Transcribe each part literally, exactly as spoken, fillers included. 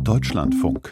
Deutschlandfunk.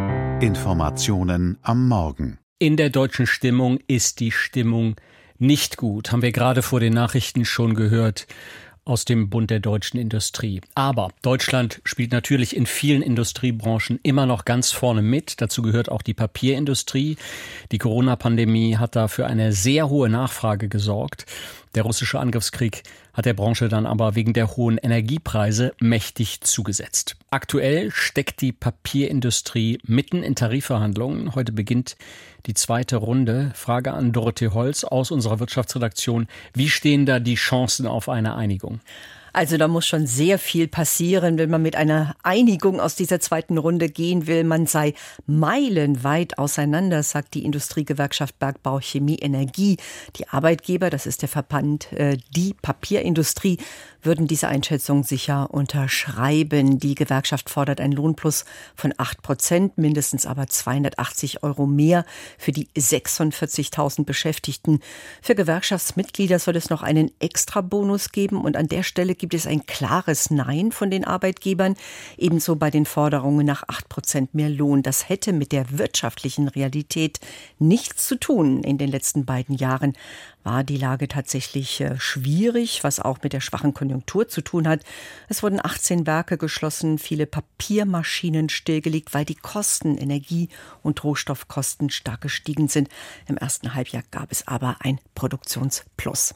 Informationen am Morgen. In der deutschen Stimmung ist die Stimmung nicht gut, haben wir gerade vor den Nachrichten schon gehört aus dem Bund der deutschen Industrie. Aber Deutschland spielt natürlich in vielen Industriebranchen immer noch ganz vorne mit. Dazu gehört auch die Papierindustrie. Die Corona-Pandemie hat da für eine sehr hohe Nachfrage gesorgt. Der russische Angriffskrieg hat der Branche dann aber wegen der hohen Energiepreise mächtig zugesetzt. Aktuell steckt die Papierindustrie mitten in Tarifverhandlungen. Heute beginnt die zweite Runde. Frage an Dorothee Holz aus unserer Wirtschaftsredaktion. Wie stehen da die Chancen auf eine Einigung? Also da muss schon sehr viel passieren, wenn man mit einer Einigung aus dieser zweiten Runde gehen will. Man sei meilenweit auseinander, sagt die Industriegewerkschaft Bergbau, Chemie, Energie. Die Arbeitgeber, das ist der Verband, äh, die Papierindustrie, würden diese Einschätzung sicher unterschreiben. Die Gewerkschaft fordert einen Lohnplus von acht Prozent, mindestens aber zweihundertachtzig Euro mehr für die sechsundvierzigtausend Beschäftigten. Für Gewerkschaftsmitglieder soll es noch einen Extrabonus geben und an der Stelle gibt es ein klares Nein von den Arbeitgebern, ebenso bei den Forderungen nach acht Prozent mehr Lohn. Das hätte mit der wirtschaftlichen Realität nichts zu tun. In den letzten beiden Jahren war die Lage tatsächlich schwierig, was auch mit der schwachen Konjunktur zu tun hat. Es wurden achtzehn Werke geschlossen, viele Papiermaschinen stillgelegt, weil die Kosten, Energie- und Rohstoffkosten stark gestiegen sind. Im ersten Halbjahr gab es aber ein Produktionsplus.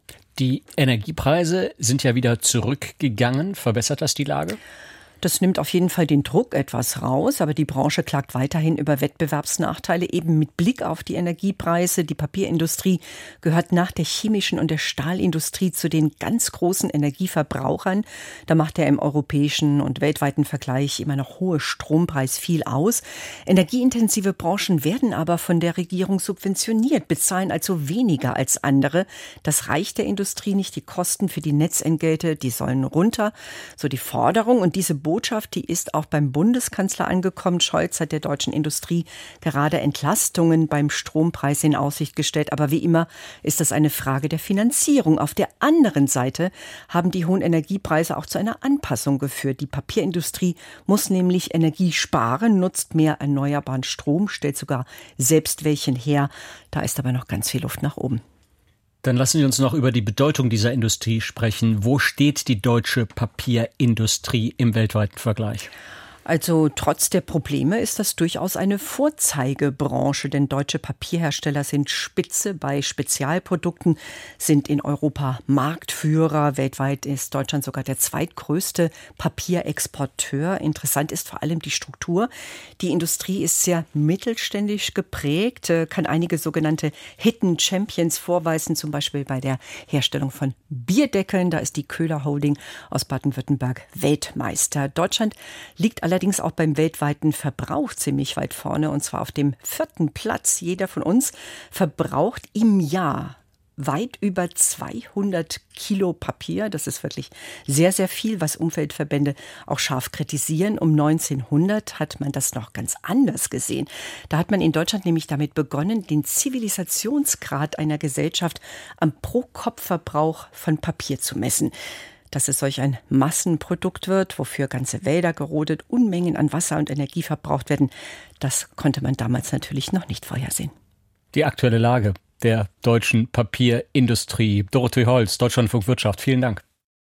Die Energiepreise sind ja wieder zurückgegangen. Verbessert das die Lage? Das nimmt auf jeden Fall den Druck etwas raus, aber die Branche klagt weiterhin über Wettbewerbsnachteile, eben mit Blick auf die Energiepreise. Die Papierindustrie gehört nach der chemischen und der Stahlindustrie zu den ganz großen Energieverbrauchern. Da macht der im europäischen und weltweiten Vergleich immer noch hohe Strompreis viel aus. Energieintensive Branchen werden aber von der Regierung subventioniert, bezahlen also weniger als andere. Das reicht der Industrie nicht. Die Kosten für die Netzentgelte, die sollen runter. So die Forderung und diese Botschaft, die ist auch beim Bundeskanzler angekommen. Scholz hat der deutschen Industrie gerade Entlastungen beim Strompreis in Aussicht gestellt. Aber wie immer ist das eine Frage der Finanzierung. Auf der anderen Seite haben die hohen Energiepreise auch zu einer Anpassung geführt. Die Papierindustrie muss nämlich Energie sparen, nutzt mehr erneuerbaren Strom, stellt sogar selbst welchen her. Da ist aber noch ganz viel Luft nach oben. Dann lassen Sie uns noch über die Bedeutung dieser Industrie sprechen. Wo steht die deutsche Papierindustrie im weltweiten Vergleich? Also trotz der Probleme ist das durchaus eine Vorzeigebranche, denn deutsche Papierhersteller sind Spitze bei Spezialprodukten, sind in Europa Marktführer. Weltweit ist Deutschland sogar der zweitgrößte Papierexporteur. Interessant ist vor allem die Struktur. Die Industrie ist sehr mittelständisch geprägt, kann einige sogenannte Hidden Champions vorweisen, zum Beispiel bei der Herstellung von Bierdeckeln. Da ist die Köhler Holding aus Baden-Württemberg Weltmeister. Deutschland liegt allerdings Allerdings auch beim weltweiten Verbrauch ziemlich weit vorne, und zwar auf dem vierten Platz. Jeder von uns verbraucht im Jahr weit über zweihundert Kilo Papier. Das ist wirklich sehr, sehr viel, was Umweltverbände auch scharf kritisieren. Um neunzehnhundert hat man das noch ganz anders gesehen. Da hat man in Deutschland nämlich damit begonnen, den Zivilisationsgrad einer Gesellschaft am Pro-Kopf-Verbrauch von Papier zu messen. Dass es solch ein Massenprodukt wird, wofür ganze Wälder gerodet, Unmengen an Wasser und Energie verbraucht werden, das konnte man damals natürlich noch nicht vorhersehen. Die aktuelle Lage der deutschen Papierindustrie. Dorothee Holz, Deutschlandfunk Wirtschaft. Vielen Dank.